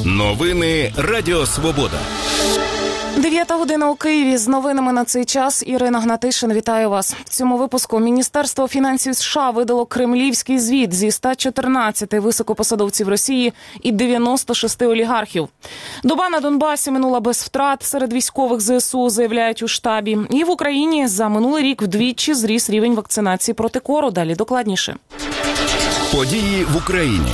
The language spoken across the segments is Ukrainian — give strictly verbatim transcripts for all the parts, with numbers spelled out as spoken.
Новини Радіо Свобода. Дев'ята година у Києві. З новинами на цей час Ірина Гнатишин. Вітаю вас. В цьому випуску Міністерство фінансів США видало кремлівський звіт зі ста чотирнадцяти високопосадовців Росії і дев'яноста шести олігархів. Доба на Донбасі минула без втрат серед військових зе ес у, заявляють у штабі. І в Україні за минулий рік вдвічі зріс рівень вакцинації проти кору. Далі докладніше. Події в Україні.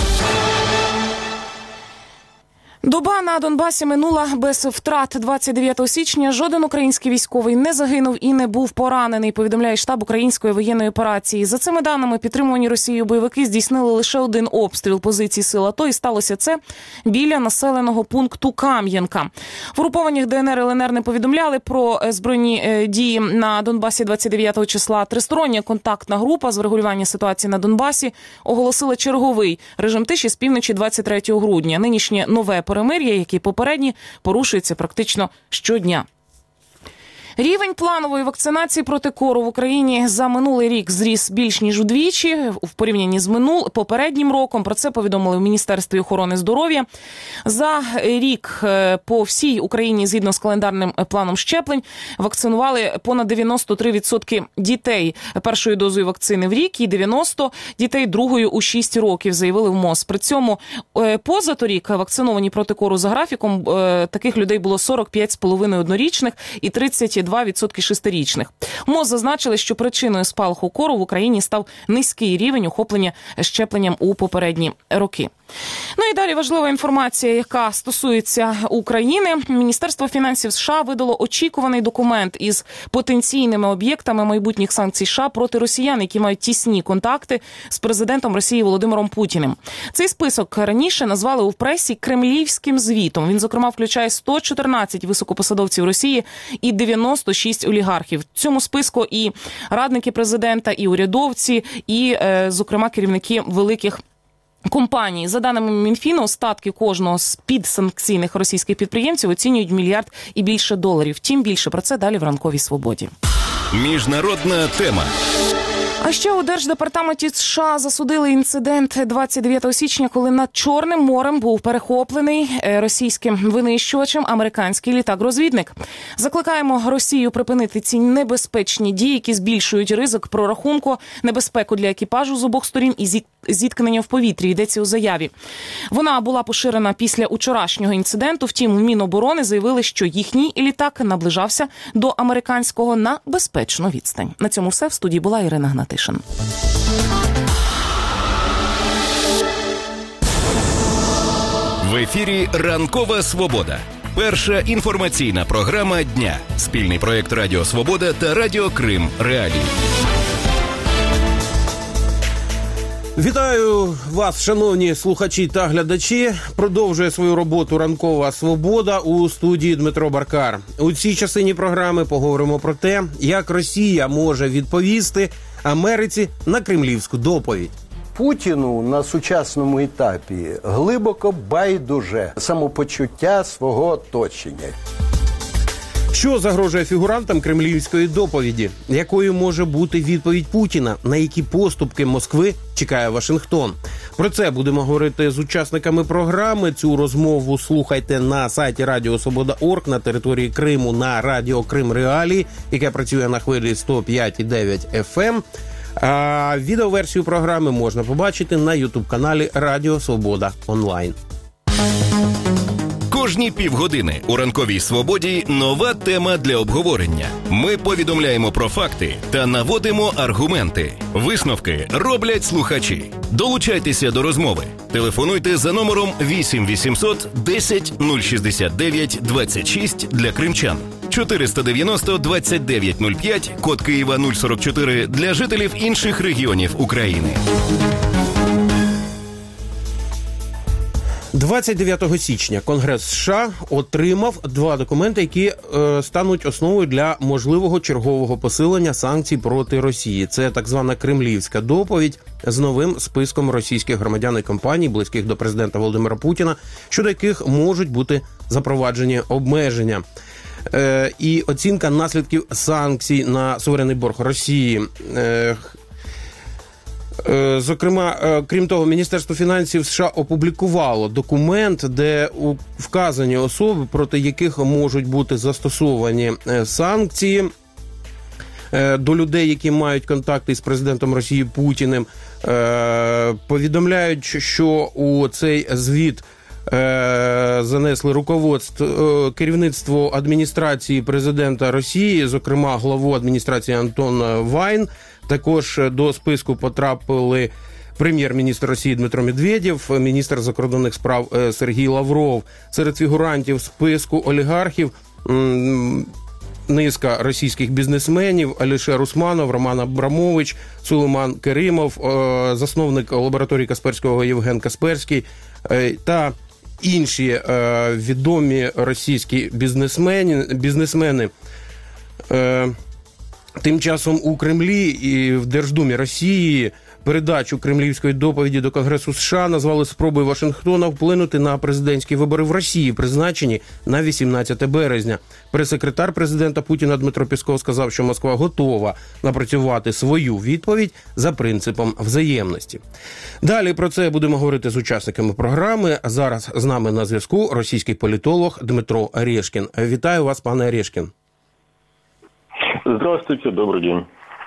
Доба на Донбасі минула без втрат. двадцять дев'ятого січня жоден український військовий не загинув і не був поранений, повідомляє штаб української воєнної операції. За цими даними, підтримувані Росією бойовики здійснили лише один обстріл позицій сил АТО, і сталося це біля населеного пункту Кам'янка. В групованнях Де ен ер, Ел ен ер не повідомляли про збройні дії на Донбасі двадцять дев'ятого числа. Тристороння контактна група з врегулювання ситуації на Донбасі оголосила черговий режим тиші з півночі двадцять третього грудня. Нинішнє нове перемир'я, які попередні, порушується практично щодня. Рівень планової вакцинації проти кору в Україні за минулий рік зріс більш ніж удвічі в порівнянні з минул попереднім роком. Про це повідомили в Міністерстві охорони здоров'я. За рік по всій Україні, згідно з календарним планом щеплень, вакцинували понад дев'яносто три відсотки дітей першою дозою вакцини в рік і дев'яносто дітей другою у шість років, заявили в МОЗ. При цьому позаторік вакциновані проти кору за графіком таких людей було сорок п'ять цілих п'ять десятих однорічних і тридцять два відсотки шестирічних. МОЗ зазначили, що причиною спалаху кору в Україні став низький рівень охоплення щепленням у попередні роки. Ну і далі важлива інформація, яка стосується України. Міністерство фінансів США видало очікуваний документ із потенційними об'єктами майбутніх санкцій США проти росіян, які мають тісні контакти з президентом Росії Володимиром Путіним. Цей список раніше назвали у пресі кремлівським звітом. Він, зокрема, включає сто чотирнадцять високопосадовців Росії і дев'яносто шість олігархів. В цьому списку і радники президента, і урядовці, і, зокрема, керівники великих компанії. За даними Мінфіну, остатки кожного з підсанкційних російських підприємців оцінюють мільярд і більше доларів. Тим більше про це далі в ранковій свободі. Міжнародна тема. А ще у Держдепартаменті США засудили інцидент двадцять дев'ятого січня, коли над Чорним морем був перехоплений російським винищувачем американський літак-розвідник. Закликаємо Росію припинити ці небезпечні дії, які збільшують ризик прорахунку, небезпеку для екіпажу з обох сторін і зіткнення в повітрі, йдеться у заяві. Вона була поширена після учорашнього інциденту, втім, в Міноборони заявили, що їхній літак наближався до американського на безпечну відстань. На цьому все. В студії була Ірина Гнатишин. В ефірі «Ранкова свобода». Перша інформаційна програма дня. Спільний проєкт Радіо Свобода та Радіо Крим Реалії. Вітаю вас, шановні слухачі та глядачі. Продовжує свою роботу «Ранкова свобода» у студії Дмитро Баркар. У цій частині програми поговоримо про те, як Росія може відповісти Америці на кремлівську доповідь. Путіну на сучасному етапі глибоко байдуже самопочуття свого оточення. Що загрожує фігурантам кремлівської доповіді? Якою може бути відповідь Путіна? На які поступки Москви чекає Вашингтон? Про це будемо говорити з учасниками програми. Цю розмову слухайте на сайті Радіо Свобода крапка орг, на території Криму на Радіо Крим Реалії, яке працює на хвилі сто п'ять і дев'ять еф ем. А відеоверсію програми можна побачити на ютуб-каналі Радіо Свобода онлайн. Кожні півгодини у «Ранковій свободі» нова тема для обговорення. Ми повідомляємо про факти та наводимо аргументи. Висновки роблять слухачі. Долучайтеся до розмови. Телефонуйте за номером вісім вісімсот десять нуль шістдесят дев'ять двадцять шість для кримчан. чотириста дев'яносто двадцять дев'ять нуль п'ять, код Києва нуль сорок чотири для жителів інших регіонів України. двадцять дев'ятого січня Конгрес США отримав два документи, які е, стануть основою для можливого чергового посилення санкцій проти Росії. Це так звана кремлівська доповідь з новим списком російських громадян і компаній, близьких до президента Володимира Путіна, щодо яких можуть бути запроваджені обмеження. Е, і оцінка наслідків санкцій на суверенний борг Росії. Е, Зокрема, крім того, Міністерство фінансів США опублікувало документ, де вказані особи, проти яких можуть бути застосовані санкції до людей, які мають контакти з президентом Росії Путіним. Повідомляють, що у цей звіт занесли руководство, керівництво адміністрації президента Росії, зокрема главу адміністрації Антон Вайн. Також до списку потрапили прем'єр-міністр Росії Дмитро Медведєв, міністр закордонних справ Сергій Лавров. Серед фігурантів списку олігархів низка російських бізнесменів: Алішер Усманов, Роман Абрамович, Сулейман Керимов, засновник лабораторії Касперського Євген Касперський та інші відомі російські бізнесмени. бізнесмени. Тим часом у Кремлі і в Держдумі Росії передачу кремлівської доповіді до Конгресу США назвали спробою Вашингтона вплинути на президентські вибори в Росії, призначені на вісімнадцяте березня. Прес-секретар президента Путіна Дмитро Пєсков сказав, що Москва готова напрацювати свою відповідь за принципом взаємності. Далі про це будемо говорити з учасниками програми. А зараз з нами на зв'язку російський політолог Дмитро Орешкін. Вітаю вас, пане Орешкін. Здравствуйте, добрий день.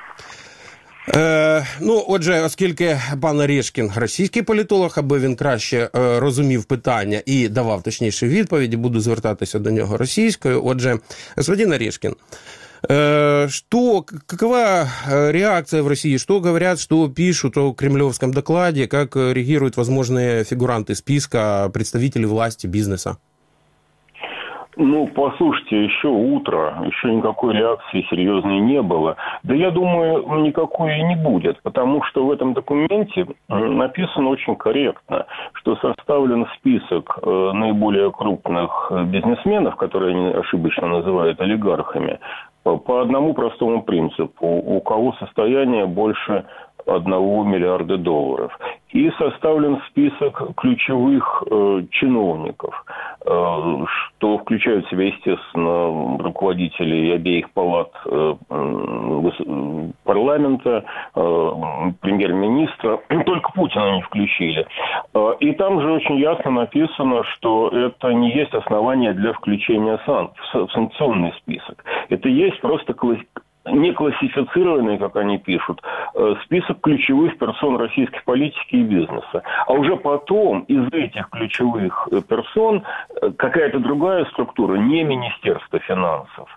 Е, ну, отже, оскільки пан Орешкін російський політолог, аби він краще е, розумів питання і давав точніші відповіді, буду звертатися до нього російською. Отже, господин Орешкін, э, что, какова реакция в России? Что говорят, что пишут о кремлевском докладе? Как реагируют возможные фигуранты списка представителей власти, бизнеса? Ну, послушайте, еще утро, еще никакой реакции серьезной не было. Да я думаю, никакой и не будет, потому что в этом документе написано очень корректно, что составлен список наиболее крупных бизнесменов, которые они ошибочно называют олигархами, по одному простому принципу: у кого состояние больше одного миллиарда долларов. И составлен список ключевых э, чиновников, э, что включает в себя, естественно, руководителей обеих палат э, э, парламента, э, премьер-министра. Только Путина не включили. Э, и там же очень ясно написано, что это не есть основание для включения сан- в санкционный список. Это есть просто классический, не классифицированный, как они пишут, список ключевых персон российской политики и бизнеса. А уже потом из этих ключевых персон какая-то другая структура, не Министерство финансов,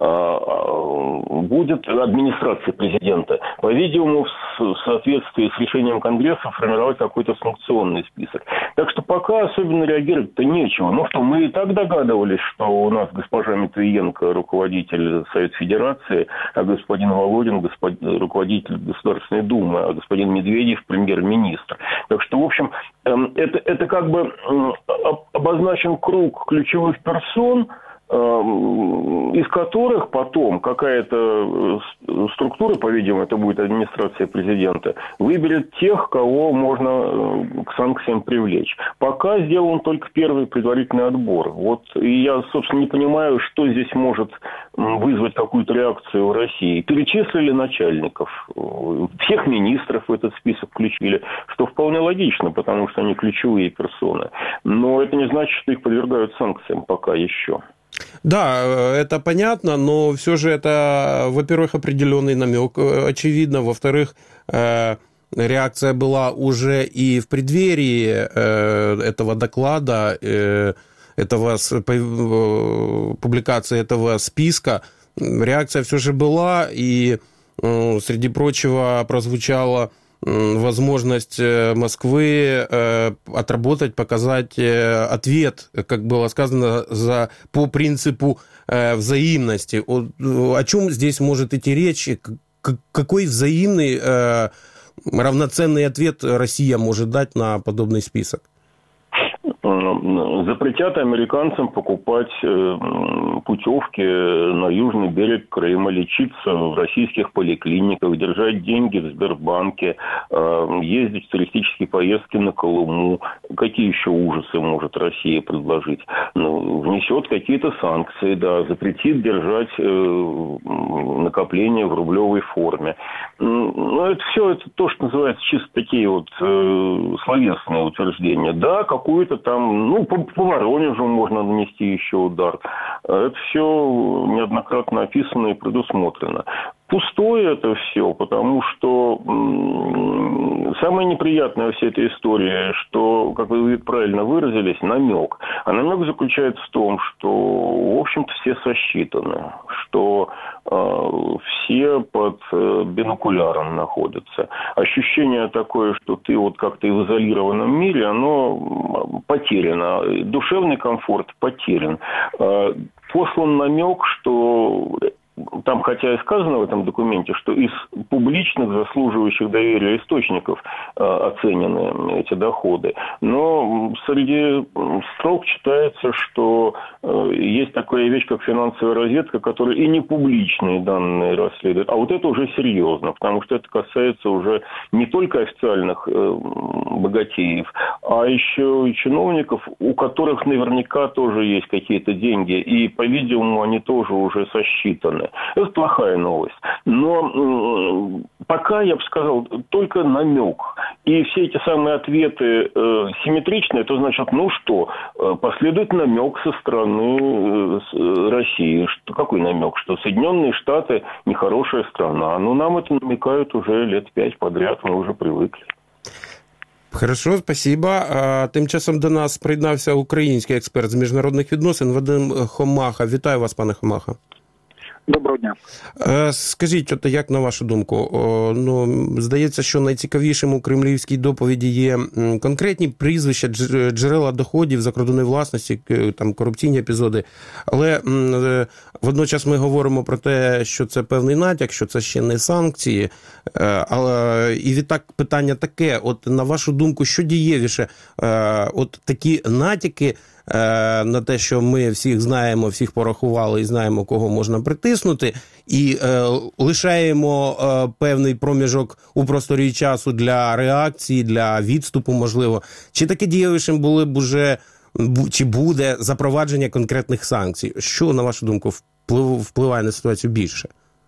будет администрация президента, по-видимому, в соответствии с решением Конгресса формировать какой-то санкционный список. Так что пока особенно реагировать-то нечего. Ну что, мы и так догадывались, что у нас госпожа Матвиенко руководитель Совета Федерации, а господин Володин господин, руководитель Государственной Думы, а господин Медведев премьер-министр. Так что, в общем, это, это как бы обозначен круг ключевых персон, из которых потом какая-то структура, по-видимому, это будет администрация президента, выберет тех, кого можно к санкциям привлечь. Пока сделан только первый предварительный отбор. Вот, и я, собственно, не понимаю, что здесь может вызвать какую-то реакцию в России. Перечислили начальников, всех министров в этот список включили, что вполне логично, потому что они ключевые персоны. Но это не значит, что их подвергают санкциям пока еще. Да, это понятно, но все же это, во-первых, определенный намек, очевидно, во-вторых, реакция была уже и в преддверии этого доклада, этого, публикации этого списка, реакция все же была, и, среди прочего, прозвучала возможность Москвы отработать, показать ответ, как было сказано, за, по принципу взаимности. О, о чем здесь может идти речь? Какой взаимный равноценный ответ Россия может дать на подобный список? Запретят американцам покупать путевки на южный берег Крыма, лечиться в российских поликлиниках, держать деньги в Сбербанке, ездить в туристические поездки на Колыму. какие еще ужасы может Россия предложить? Ну, внесет какие-то санкции, да, запретит держать э, накопления в рублевой форме. Ну, это все, это то, что называется чисто такие вот э, словесные утверждения. Да, какую-то там, ну, по, по Воронежу можно нанести еще удар. Это все неоднократно описано и предусмотрено. Пустое это все, потому что м- самое неприятное во всей этой истории, что, как вы правильно выразились, намек. А намек заключается в том, что, в общем-то, все сосчитаны, что э, все под э, бинокуляром находятся. Ощущение такое, что ты вот как-то в изолированном мире, оно потеряно. Душевный комфорт потерян. Э, послан намек, что... Там, хотя и сказано в этом документе, что из публичных, заслуживающих доверия источников э, оценены эти доходы, но среди строк читается, что э, есть такая вещь, как финансовая разведка, которая и не публичные данные расследует, а вот это уже серьезно, потому что это касается уже не только официальных э, богатеев, а еще и чиновников, у которых наверняка тоже есть какие-то деньги, и, по-видимому, они тоже уже сосчитаны. Это плохая новость. Но пока, я бы сказал, только намек. И все эти самые ответы э, симметричные, то значит, ну что, последует намек со стороны э, России. Что, какой намек? Что Соединенные Штаты нехорошая страна. Ну, нам это намекают уже лет пять подряд, мы уже привыкли. Хорошо, спасибо. А, тим часом до нас приєднався український експерт з міжнародних відносин Вадим Хомаха. Вітаю вас, пане Хомаха. Доброго дня. Скажіть, от як на вашу думку, ну, здається, що найцікавішим у кремлівській доповіді є конкретні прізвища, джерела доходів, закордонної власності, там корупційні епізоди, але водночас ми говоримо про те, що це певний натяк, що це ще не санкції, але і відтак питання таке, от на вашу думку, що дієвіше, от такі натяки на те, що ми всіх знаємо, всіх порахували і знаємо, кого можна притиснути, і е, лишаємо е, певний проміжок у просторі часу для реакції, для відступу, можливо. Чи таке дієвішим були б уже, чи буде запровадження конкретних санкцій? Що, на вашу думку, вплив, впливає на ситуацію більше?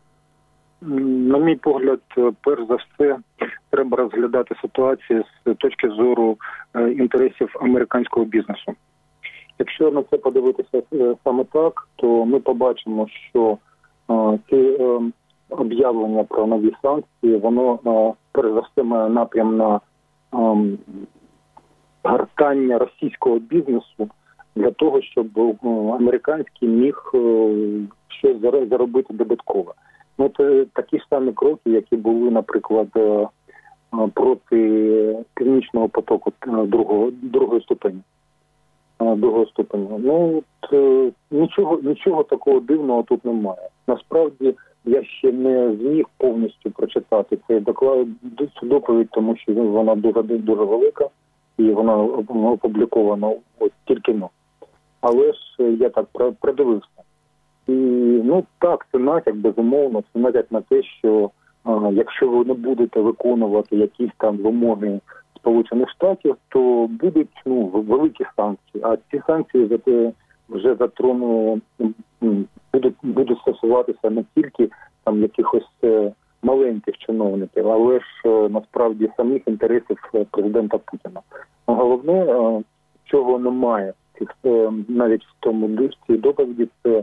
На мій погляд, перш за все, треба розглядати ситуацію з точки зору інтересів американського бізнесу. Якщо на це подивитися саме так, то ми побачимо, що е, ці е, об'явлення про нові санкції, воно е, перш за все має напрям на е, гартання російського бізнесу для того, щоб е, американський міг е, щось заробити додатково. Ну, це такі ж самі кроки, які були, наприклад, е, проти Північного потоку другого, другої ступені. Другого ступеня. Ну, от, нічого, нічого такого дивного тут немає. Насправді, я ще не зміг повністю прочитати цей доклад, цю доповідь, тому що вона дуже, дуже велика і вона опублікована ось тільки но. Але ж я так придивився. І, ну, так, це натяк, безумовно, це натяк на те, що а, якщо ви не будете виконувати якісь там вимоги Сполучених Штатів, то будуть, ну, великі санкції. А ці санкції зате вже затронули, будуть, будуть стосуватися не тільки там якихось маленьких чиновників, але ж насправді самих інтересів президента Путіна. Головне, чого немає навіть в тому цій доповіді, це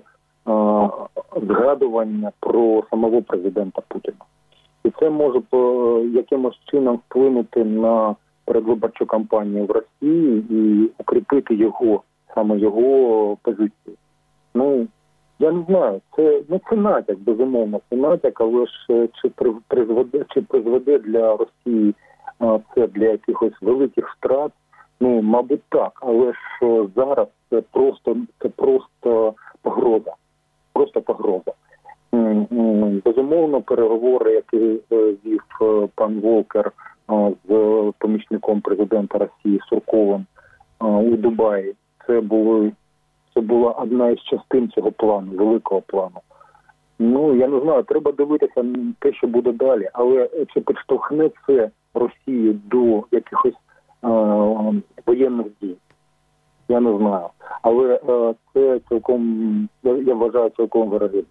згадування про самого президента Путіна. І це може по якимось чином вплинути на передвиборчу кампанію в Росії і укріпити його, саме його позицію. Ну, я не знаю, це, ну, це натяк, безумовно, це натяк, але ж чи призведе, чи призведе для Росії а, це для якихось великих втрат, ну, мабуть, так, але ж зараз це просто, це просто погроза, просто погроза. Безумовно, переговори, які вів пан Волкер з помічником президента Росії Сурковим у Дубаї, це були, це була одна із частин цього плану, великого плану. Ну, я не знаю, треба дивитися те, що буде далі, але чи підштовхне це Росію до якихось е- воєнних я не знаю. Але е, це цілком, я вважаю, цілком вирогідно.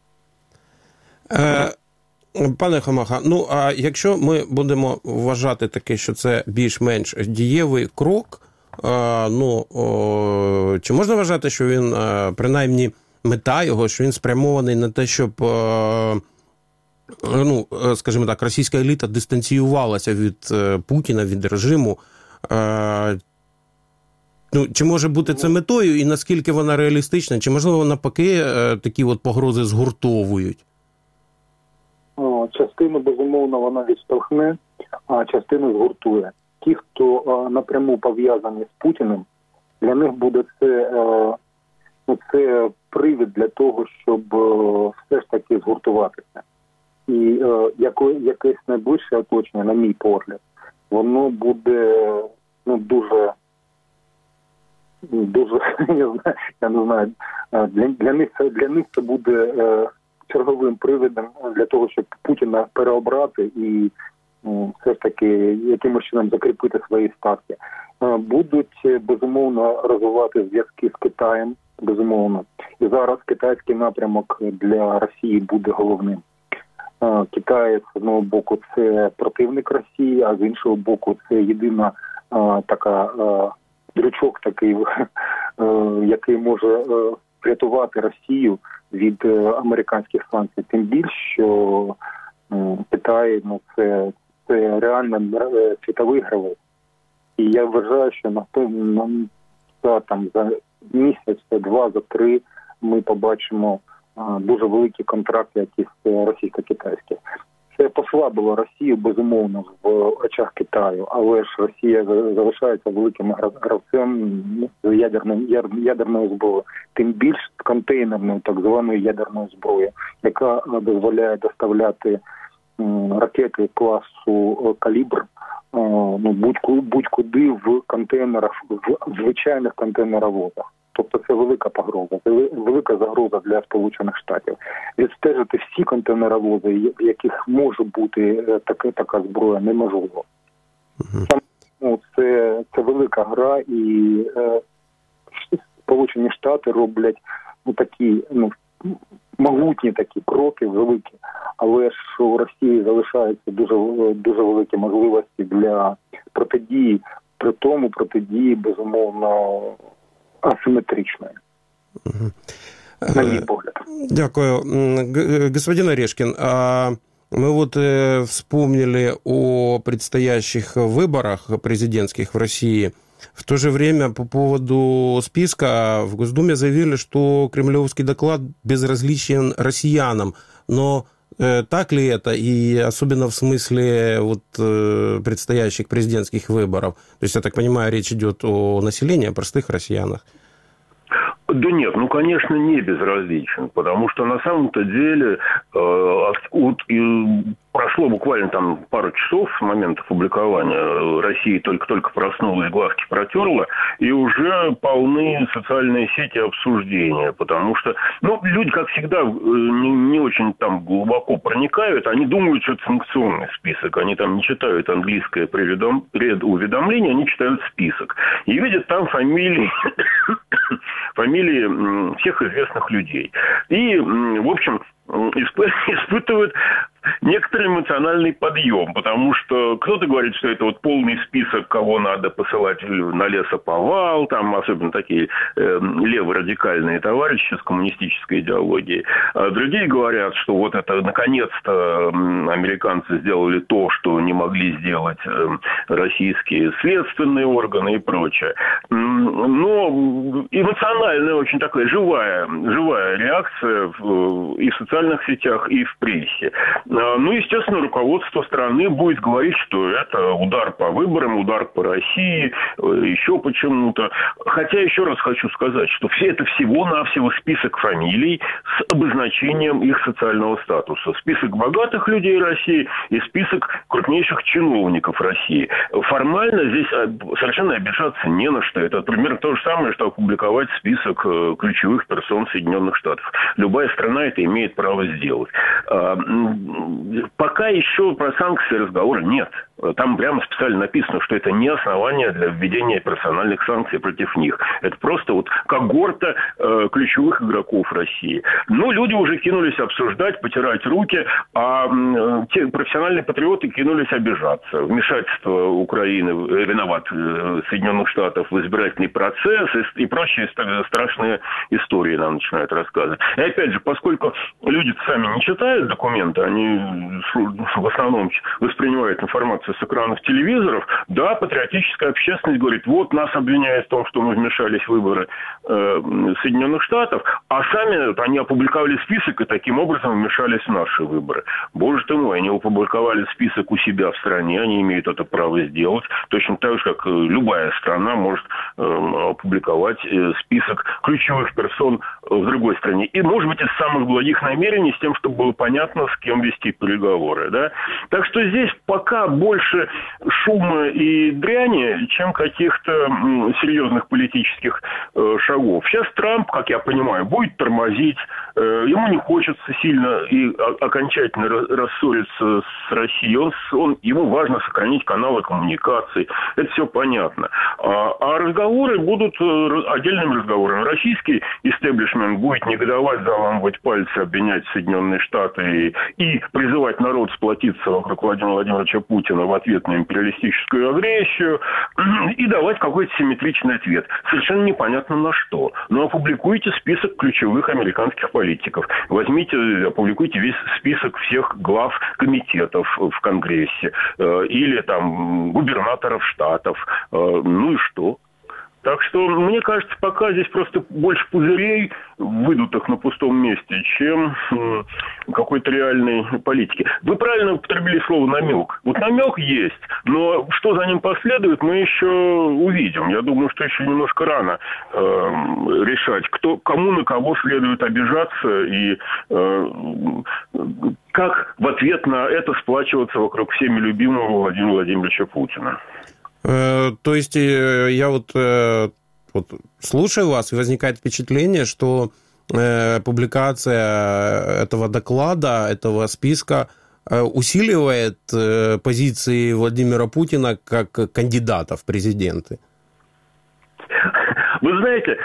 Е, пане Хамаха, ну а якщо ми будемо вважати таке, що це більш-менш дієвий крок, е, ну, о, чи можна вважати, що він, е, принаймні, мета його, що він спрямований на те, щоб, е, ну, скажімо так, російська еліта дистанціювалася від е, Путіна, від режиму? Е, ну, чи може бути це метою, і наскільки вона реалістична, чи, можливо, навпаки, е, такі от погрози згуртовують? Частину, безумовно, вона відштовхне, а частину згуртує. Ті, хто а, напряму пов'язані з Путіним, для них буде це, а, ну, це привід для того, щоб а, все ж таки згуртуватися. І а, яко, якесь найближче оточення, на мій погляд, воно буде ну, дуже, дуже, я, знаю, я не знаю, для, для, них, це, для них це буде а, черговим приводом для того, щоб Путіна переобрати і все ж таки якимось чином закріпити свої статки. Будуть, безумовно, розвивати зв'язки з Китаєм, безумовно. І зараз китайський напрямок для Росії буде головним. Китай, з одного боку, це противник Росії, а з іншого боку, це єдина така дрючок такий, який може врятувати Росію від американських санкцій. Тим більше, що Китай, ну, це, це реально світовий гравець. І я вважаю, що на, на, на там, за місяць, за два, за три ми побачимо а, дуже великі контракти, якісь російсько-китайські. Це послабило Росію, безумовно, в очах Китаю, але ж Росія залишається великим гравцем з ядерною, ядерною зброєю, тим більш контейнерною так званою ядерною зброєю, яка дозволяє доставляти ракети класу «Калібр» ну, будь-куди в контейнерах, в звичайних контейнеровозах. Тобто це велика погроза, це велика загроза для Сполучених Штатів. Відстежити всі контейнеровози, в яких може бути така, така зброя, неможливо. Там, ну, це, це велика гра, і е, Сполучені Штати роблять ну, такі ну, могутні такі кроки, великі. Але ж у Росії залишаються дуже, дуже великі можливості для протидії, при тому протидії, безумовно, асимметричная, на мой погляд. Дякую. Господин Орешкин, мы вот вспомнили о предстоящих выборах президентских в России. В то же время по поводу списка в Госдуме заявили, что кремлевский доклад безразличен россиянам. Но так ли это, и особенно в смысле вот, предстоящих президентских выборов? То есть, я так понимаю, речь идет о населении, о простых россиянах. Да нет, ну, конечно, не безразличен, потому что на самом-то деле э, вот, э, прошло буквально там пару часов с момента публикования, Россия только-только проснулась, глазки протерла, и уже полны социальные сети обсуждения, потому что, ну, люди, как всегда, не, не очень там глубоко проникают, они думают, что это санкционный список, они там не читают английское предуведомление, они читают список, и видят там фамилии, фамилии всех известных людей. И, в общем, испытывают некоторый эмоциональный подъем, потому что кто-то говорит, что это вот полный список, кого надо посылать на лесоповал, там особенно такие э, леворадикальные товарищи с коммунистической идеологией. А другие говорят, что вот это наконец-то американцы сделали то, что не могли сделать э, российские следственные органы и прочее. Но эмоциональная очень такая живая, живая реакция в, и в социальных сетях, и в прессе. Ну, естественно, руководство страны будет говорить, что это удар по выборам, удар по России, еще почему-то. Хотя, еще раз хочу сказать, что все это всего-навсего список фамилий с обозначением их социального статуса. Список богатых людей России и список крупнейших чиновников России. Формально здесь совершенно обижаться не на что. Это примерно то же самое, что опубликовать список ключевых персон Соединенных Штатов. Любая страна это имеет право сделать. Пока еще про санкции разговора нет. Там прямо специально написано, что это не основание для введения персональных санкций против них. Это просто вот когорта э, ключевых игроков России. Но люди уже кинулись обсуждать, потирать руки, а э, те профессиональные патриоты кинулись обижаться. Вмешательство Украины, э, виноват э, Соединенных Штатов в избирательный процесс и, и прочие страшные истории нам начинают рассказывать. И опять же, поскольку люди сами не читают документы, они в основном воспринимают информацию с экранов телевизоров, да, патриотическая общественность говорит, вот нас обвиняют в том, что мы вмешались в выборы э, Соединенных Штатов, а сами вот, они опубликовали список и таким образом вмешались в наши выборы. Боже ты мой, они опубликовали список у себя в стране, они имеют это право сделать, точно так же, как любая страна может э, опубликовать э, список ключевых персон в другой стране. И, может быть, из самых благих намерений, с тем, чтобы было понятно, с кем вести переговоры. Да? Так что здесь пока больше шума и дряни, чем каких-то м, серьезных политических э, шагов. Сейчас Трамп, как я понимаю, будет тормозить. Э, ему не хочется сильно и о- окончательно рассориться с Россией. Он, он, ему важно сохранить каналы коммуникаций. Это все понятно. А, а разговоры будут э, отдельными разговорами. Российский истеблишмент будет негодовать, заламывать пальцы, обвинять Соединенные Штаты и, и призывать народ сплотиться вокруг Владимира Владимировича Путина в ответ на империалистическую агрессию и давать какой-то симметричный ответ. Совершенно непонятно на что. Но опубликуйте список ключевых американских политиков. Возьмите, опубликуйте весь список всех глав комитетов в Конгрессе. Или там губернаторов штатов. Ну и что? Так что, мне кажется, пока здесь просто больше пузырей, выдутых на пустом месте, чем э, какой-то реальной политики. Вы правильно употребили слово «намек». Вот намек есть, но что за ним последует, мы еще увидим. Я думаю, что еще немножко рано э, решать, кто, кому на кого следует обижаться и э, как в ответ на это сплачиваться вокруг всеми любимого Владимира Владимировича Путина. То есть я вот, вот слушаю вас, и возникает впечатление, что публикация этого доклада, этого списка усиливает позиции Владимира Путина как кандидата в президенты. Вы знаете,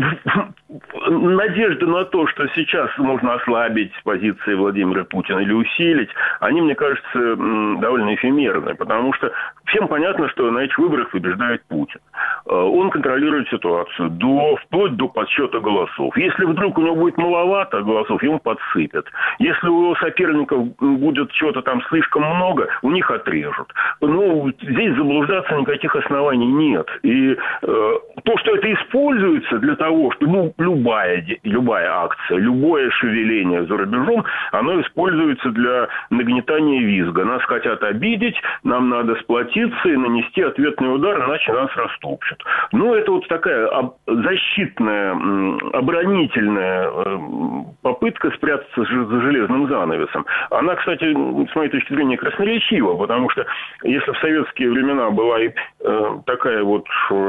надежды на то, что сейчас можно ослабить позиции Владимира Путина или усилить, они, мне кажется, довольно эфемерны, потому что всем понятно, что на этих выборах побеждает Путин. Он контролирует ситуацию до, вплоть до подсчета голосов. Если вдруг у него будет маловато голосов, ему подсыпят. Если у его соперников будет чего-то там слишком много, у них отрежут. Ну, здесь заблуждаться никаких оснований нет. И э, то, что это используется для того, что ну, любая, любая акция, любое шевеление за рубежом, оно используется для нагнетания визга. Нас хотят обидеть, нам надо сплотиться и нанести ответный удар, иначе нас растопчут. Ну, это вот такая защитная, оборонительная попытка спрятаться за железным занавесом. Она, кстати, с моей точки зрения, красноречива, потому что если в советские времена была и такая вот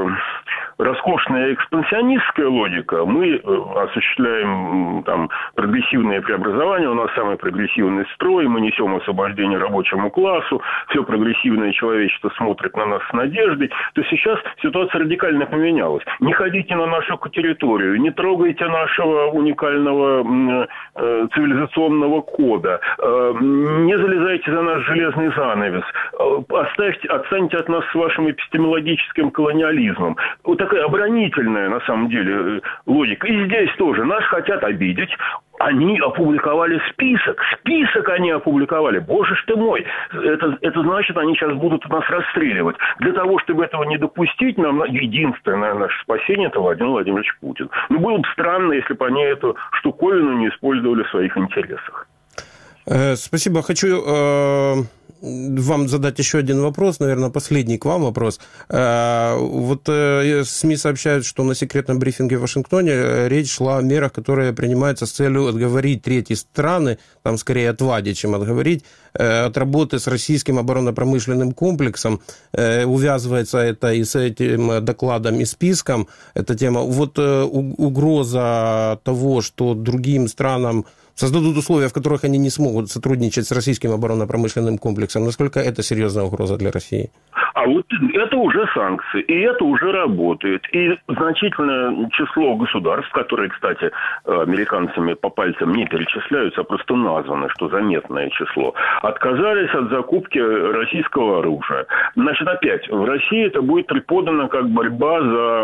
роскошная экспансионистская логика, мы осуществляем там прогрессивные преобразования, у нас самый прогрессивный строй, мы несем освобождение рабочему классу, все прогрессивное человечество смотрит на нас с надеждой, то сейчас ситуация радикально поменялась. Не ходите на нашу территорию, не трогайте нашего уникального э, цивилизационного кода, э, не залезайте за наш железный занавес, э, оставьте, отстаньте от нас с вашим эпистемологическим колониализмом. Вот такая оборонительная, на самом деле, логика. И здесь тоже нас хотят обидеть. Они опубликовали список. Список они опубликовали. Боже ж ты мой. Это, это значит, они сейчас будут нас расстреливать. Для того, чтобы этого не допустить, нам единственное наше спасение – это Владимир Владимирович Путин. Ну, было бы странно, если бы они эту штуковину не использовали в своих интересах. Спасибо. Хочу э, вам задать еще один вопрос, наверное, последний к вам вопрос. Э, вот э, СМИ сообщают, что на секретном брифинге в Вашингтоне речь шла о мерах, которые принимаются с целью отговорить третьи страны, там скорее отвадить, чем отговорить, э, от работы с российским оборонно-промышленным комплексом. Э, увязывается это и с этим докладом, и списком, эта тема. Вот э, угроза того, что другим странам создадут условия, в которых они не смогут сотрудничать с российским оборонно-промышленным комплексом. Насколько это серьезная угроза для России? А вот это уже санкции, и это уже работает. И значительное число государств, которые, кстати, американцами по пальцам не перечисляются, а просто названы, что заметное число, отказались от закупки российского оружия. Значит, опять, в России это будет преподано как борьба за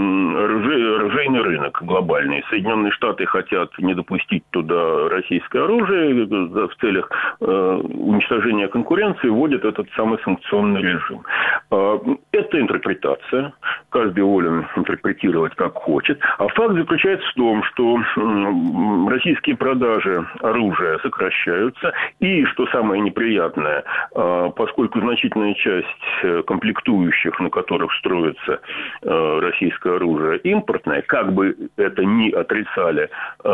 оружейный рынок глобальный. Соединенные Штаты хотят не допустить туда российское оружие в целях уничтожения конкуренции, вводят этот самый санкционный режим. Это интерпретация. Каждый волен интерпретировать как хочет. А факт заключается в том, что российские продажи оружия сокращаются. И, что самое неприятное, поскольку значительная часть комплектующих, на которых строится российское оружие, импортное, как бы это ни отрицали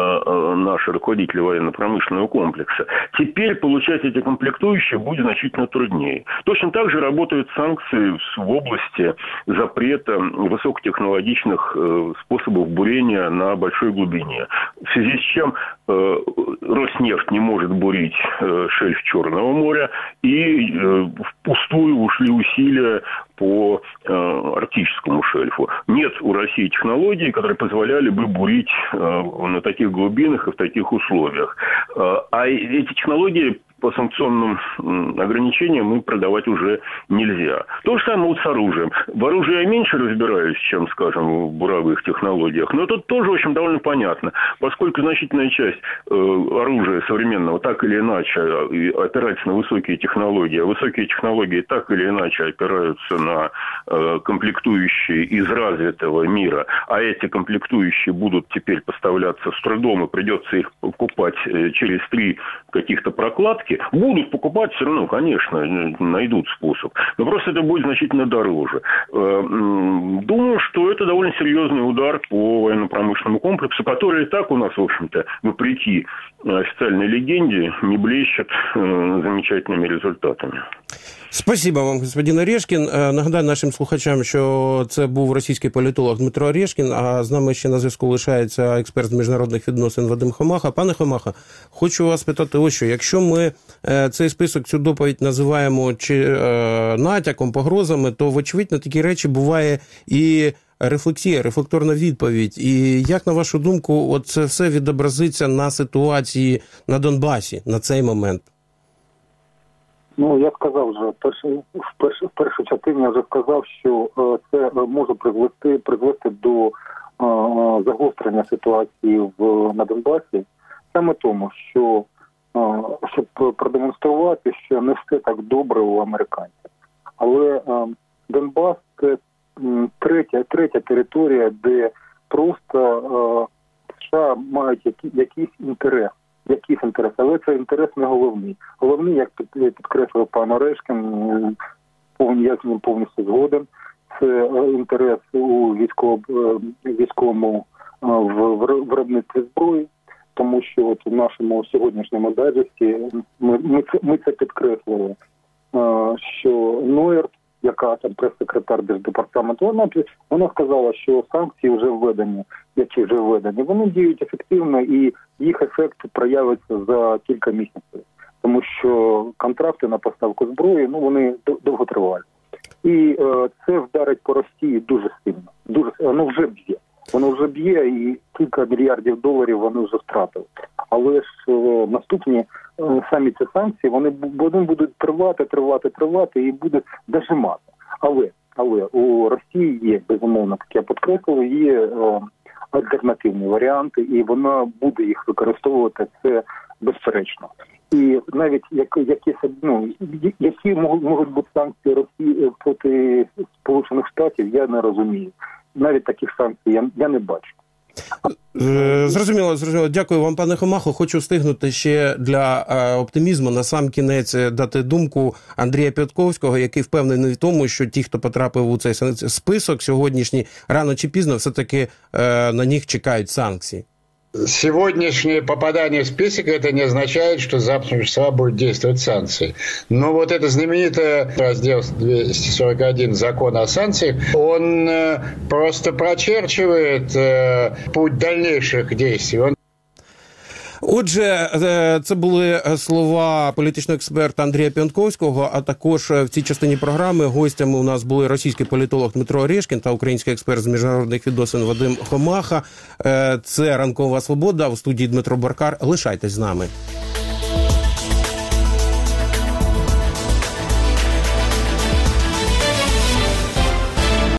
наши руководители военно-промышленного комплекса, теперь получать эти комплектующие будет значительно труднее. Точно так же работают санкции в области запрета высокотехнологичных способов бурения на большой глубине. В связи с чем Роснефть не может бурить шельф Черного моря, и впустую ушли усилия по э, арктическому шельфу. Нет у России технологий, которые позволяли бы бурить э, на таких глубинах и в таких условиях. Э, а эти технологии по санкционным ограничениям им продавать уже нельзя. То же самое вот с оружием. В оружии я меньше разбираюсь, чем, скажем, в буровых технологиях. Но тут тоже, в общем, довольно понятно. Поскольку значительная часть э, оружия современного так или иначе опирается на высокие технологии, а высокие технологии так или иначе опираются на э, комплектующие из развитого мира, а эти комплектующие будут теперь поставляться с трудом, и придется их покупать э, через три каких-то прокладки, будут покупать все равно, конечно, найдут способ. Но просто это будет значительно дороже. Думаю, что это довольно серьезный удар по военно-промышленному комплексу, который и так у нас, в общем-то, вопреки официальной легенде, не блещет замечательными результатами. Спасибо вам, господин Орешкін. Нагадаю нашим слухачам, що це був російський політолог Дмитро Орешкін, а з нами ще на зв'язку лишається експерт з міжнародних відносин Вадим Хомаха. Пане Хомаха, хочу вас питати ось що. Якщо ми цей список, цю доповідь називаємо чи натяком, погрозами, то, вочевидь, на такі речі буває і рефлексія, рефлекторна відповідь. І як, на вашу думку, от це все відобразиться на ситуації на Донбасі на цей момент? Ну, я сказав вже, першу, в, першу, в першу частині я вже сказав, що е, це може призвести, призвести до е, загострення ситуації в, на Донбасі, саме тому, що е, щоб продемонструвати, що не все так добре у американців. Але е, Донбас – це третя, третя територія, де просто е, США мають які, якийсь інтерес. Якийсь інтерес, але це інтерес не головний. Головний, як підкреслив пан Орешкін, я з ним повністю згоден, це інтерес у військово, військовому виробництві зброї, тому що от у нашому сьогоднішньому дайджесті ми, ми, це, ми це підкреслили, що Нойер, яка там прес-секретар Держдепартаменту, вона, вона сказала, що санкції вже введені, які вже введені, вони діють ефективно і їх ефект проявиться за кілька місяців. Тому що контракти на поставку зброї, ну, вони довготривалі. І е, це вдарить по Росії дуже сильно. Дуже, воно вже б'є. Воно вже б'є і кілька мільярдів доларів вони вже втратили. Але ж е, наступні е, самі ці санкції, вони, вони будуть тривати, тривати, тривати і будуть дожимати. Але, але у Росії є, безумовно, як я підкреслив, є е, альтернативні варіанти, і вона буде їх використовувати, це безперечно. І навіть як, які, ну, які можуть бути санкції Росії проти Сполучених Штатів, я не розумію. Навіть таких санкцій я, я не бачу. Зрозуміло, зрозуміло. Дякую вам, пане Хомахо. Хочу встигнути ще для оптимізму на сам кінець дати думку Андрія П'ятковського, який впевнений в тому, що ті, хто потрапив у цей список сьогоднішній, рано чи пізно все-таки на них чекають санкції. Сегодняшнее попадание в список это не означает, что завтра числа будут действовать санкции. Но вот это знаменитый раздел двести сорок один закона о санкциях, он просто прочерчивает путь дальнейших действий. Он... Отже, це були слова політичного експерта Андрія Піонтковського, а також в цій частині програми гостями у нас були російський політолог Дмитро Орешкін та український експерт з міжнародних відносин Вадим Хомаха. Це «Ранкова свобода», в студії Дмитро Баркар. Лишайтесь з нами.